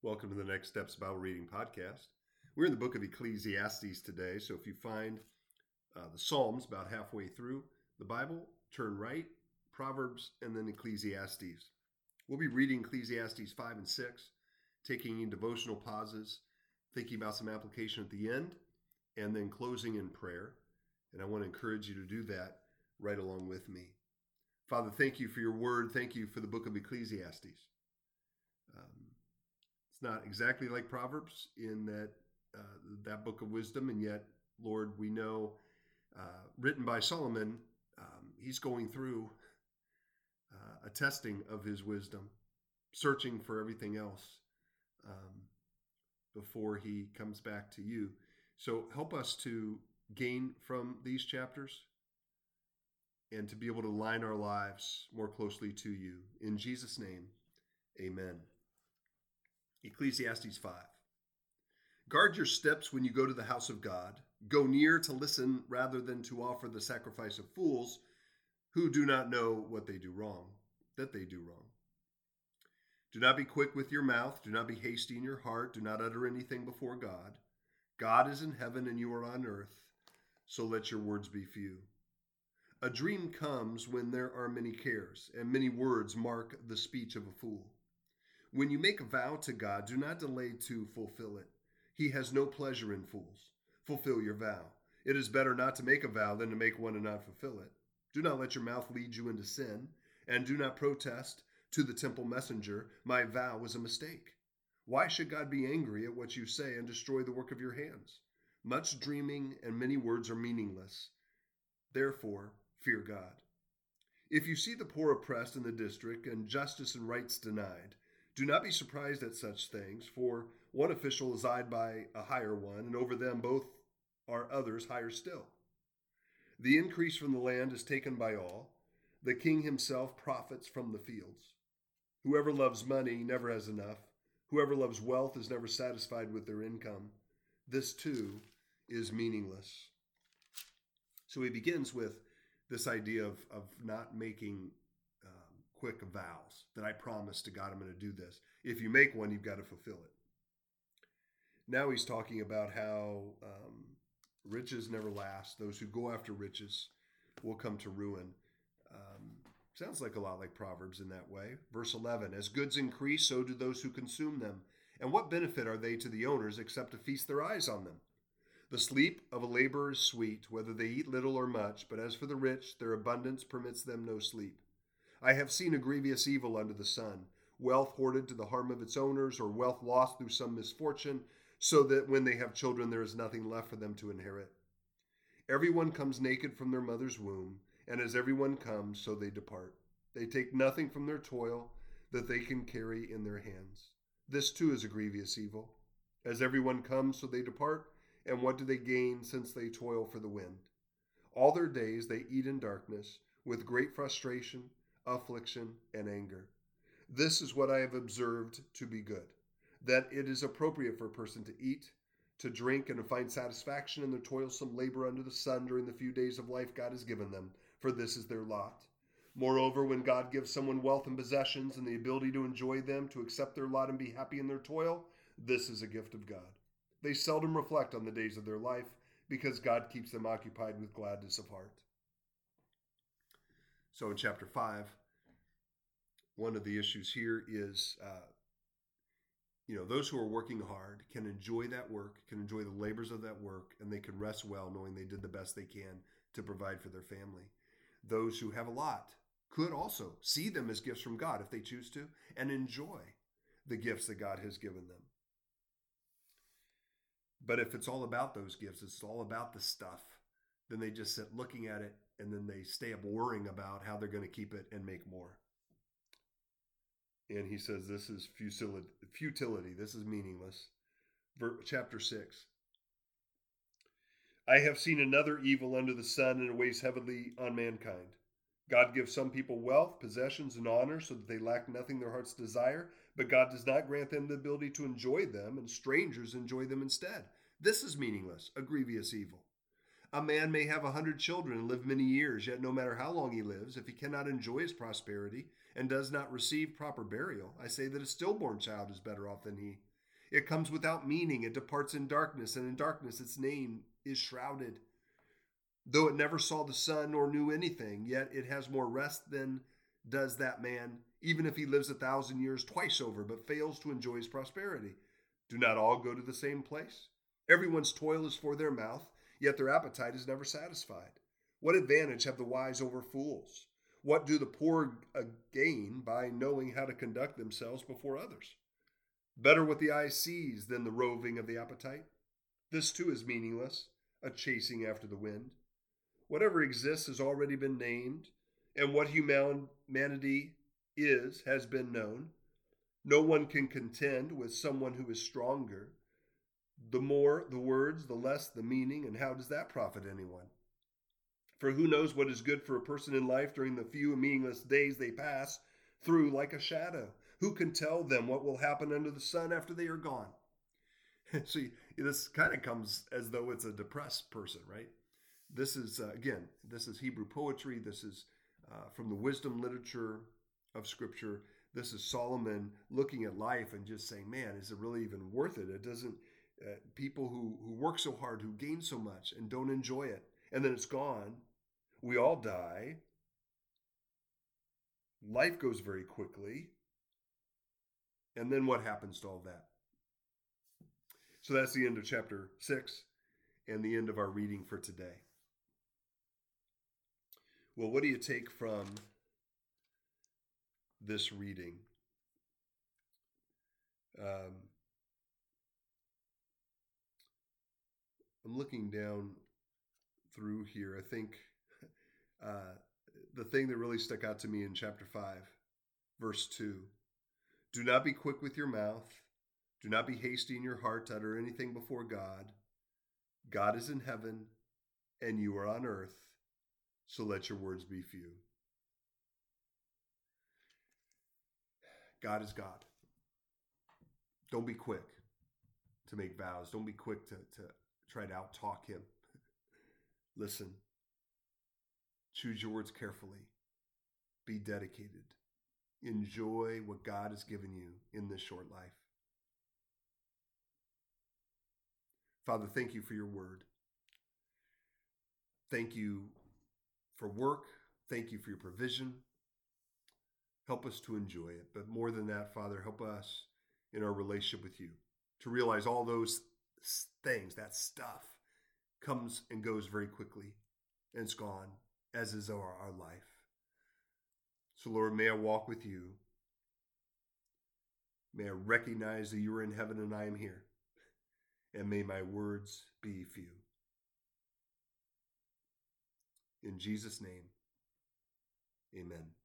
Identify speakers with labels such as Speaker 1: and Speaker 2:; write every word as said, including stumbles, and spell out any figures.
Speaker 1: Welcome to the Next Steps Bible Reading Podcast. We're in the book of Ecclesiastes today, so if you find uh, the Psalms about halfway through the Bible, turn right, Proverbs, and then Ecclesiastes. We'll be reading Ecclesiastes five and six, taking in devotional pauses, thinking about some application at the end, and then closing in prayer. And I want to encourage you to do that right along with me. Father, thank you for your word. Thank you for the book of Ecclesiastes. Um, It's not exactly like Proverbs in that uh, that book of wisdom, and yet, Lord, we know, uh, written by Solomon, um, he's going through uh, a testing of his wisdom, searching for everything else um, before he comes back to you. So help us to gain from these chapters and to be able to align our lives more closely to you. In Jesus' name, amen. Ecclesiastes five. Guard your steps when you go to the house of God. Go near to listen rather than to offer the sacrifice of fools who do not know what they do wrong, that they do wrong. Do not be quick with your mouth. Do not be hasty in your heart. Do not utter anything before God. God is in heaven and you are on earth, so let your words be few. A dream comes when there are many cares, and many words mark the speech of a fool. When you make a vow to God, do not delay to fulfill it. He has no pleasure in fools. Fulfill your vow. It is better not to make a vow than to make one and not fulfill it. Do not let your mouth lead you into sin, and do not protest to the temple messenger, my vow was a mistake. Why should God be angry at what you say and destroy the work of your hands? Much dreaming and many words are meaningless. Therefore, fear God. If you see the poor oppressed in the district and justice and rights denied, do not be surprised at such things, for one official is eyed by a higher one, and over them both are others higher still. The increase from the land is taken by all. The king himself profits from the fields. Whoever loves money never has enough. Whoever loves wealth is never satisfied with their income. This too is meaningless. So he begins with this idea of, of not making um, quick vows that I promise to God I'm going to do this. If you make one, you've got to fulfill it. Now he's talking about how um, riches never last. Those who go after riches will come to ruin. Um, sounds like a lot like Proverbs in that way. Verse eleven, as goods increase, so do those who consume them. And what benefit are they to the owners except to feast their eyes on them? The sleep of a laborer is sweet, whether they eat little or much, but as for the rich, their abundance permits them no sleep. I have seen a grievous evil under the sun, wealth hoarded to the harm of its owners, or wealth lost through some misfortune, so that when they have children there is nothing left for them to inherit. Everyone comes naked from their mother's womb, and as everyone comes, so they depart. They take nothing from their toil that they can carry in their hands. This too is a grievous evil. As everyone comes, so they depart, and what do they gain since they toil for the wind? All their days they eat in darkness, with great frustration, affliction, and anger. This is what I have observed to be good, that it is appropriate for a person to eat, to drink, and to find satisfaction in their toilsome labor under the sun during the few days of life God has given them, for this is their lot. Moreover, when God gives someone wealth and possessions and the ability to enjoy them, to accept their lot and be happy in their toil, this is a gift of God. They seldom reflect on the days of their life, because God keeps them occupied with gladness of heart. So in chapter five, one of the issues here is, uh, you know, those who are working hard can enjoy that work, can enjoy the labors of that work, and they can rest well knowing they did the best they can to provide for their family. Those who have a lot could also see them as gifts from God if they choose to, and enjoy the gifts that God has given them. But if it's all about those gifts, it's all about the stuff, then they just sit looking at it, and then they stay up worrying about how they're going to keep it and make more. And he says this is futility. This is meaningless. Chapter six. I have seen another evil under the sun, and it weighs heavily on mankind. God gives some people wealth, possessions, and honor so that they lack nothing their hearts desire, but God does not grant them the ability to enjoy them, and strangers enjoy them instead. This is meaningless, a grievous evil. A man may have a hundred children and live many years, yet no matter how long he lives, if he cannot enjoy his prosperity and does not receive proper burial, I say that a stillborn child is better off than he. It comes without meaning. It departs in darkness, and in darkness its name is shrouded. Though it never saw the sun nor knew anything, yet it has more rest than does that man, even if he lives a thousand years twice over, but fails to enjoy his prosperity. Do not all go to the same place? Everyone's toil is for their mouth, yet their appetite is never satisfied. What advantage have the wise over fools? What do the poor gain by knowing how to conduct themselves before others? Better what the eye sees than the roving of the appetite. This too is meaningless, a chasing after the wind. Whatever exists has already been named, and what humanity is has been known. No one can contend with someone who is stronger. The more the words, the less the meaning, and how does that profit anyone? For who knows what is good for a person in life during the few and meaningless days they pass through like a shadow? Who can tell them what will happen under the sun after they are gone? See, this kind of comes as though it's a depressed person, right? This is, uh, again, this is Hebrew poetry. This is uh, from the wisdom literature of Scripture. This is Solomon looking at life and just saying, man, is it really even worth it? It doesn't, uh, people who, who work so hard, who gain so much and don't enjoy it, and then it's gone. We all die. Life goes very quickly. And then what happens to all that? So that's the end of chapter six and the end of our reading for today. Well, what do you take from this reading? Um, I'm looking down through here. I think uh, the thing that really stuck out to me in chapter five, verse two, do not be quick with your mouth. Do not be hasty in your heart to utter anything before God. God is in heaven and you are on earth, so let your words be few. God is God. Don't be quick to make vows. Don't be quick to, to try to out-talk him. Listen. Choose your words carefully. Be dedicated. Enjoy what God has given you in this short life. Father, thank you for your word. Thank you for work. Thank you for your provision. Help us to enjoy it. But more than that, Father, help us in our relationship with you to realize all those things, that stuff, comes and goes very quickly, and it's gone, as is our, our life. So, Lord, may I walk with you. May I recognize that you are in heaven and I am here. And may my words be few. In Jesus' name, amen.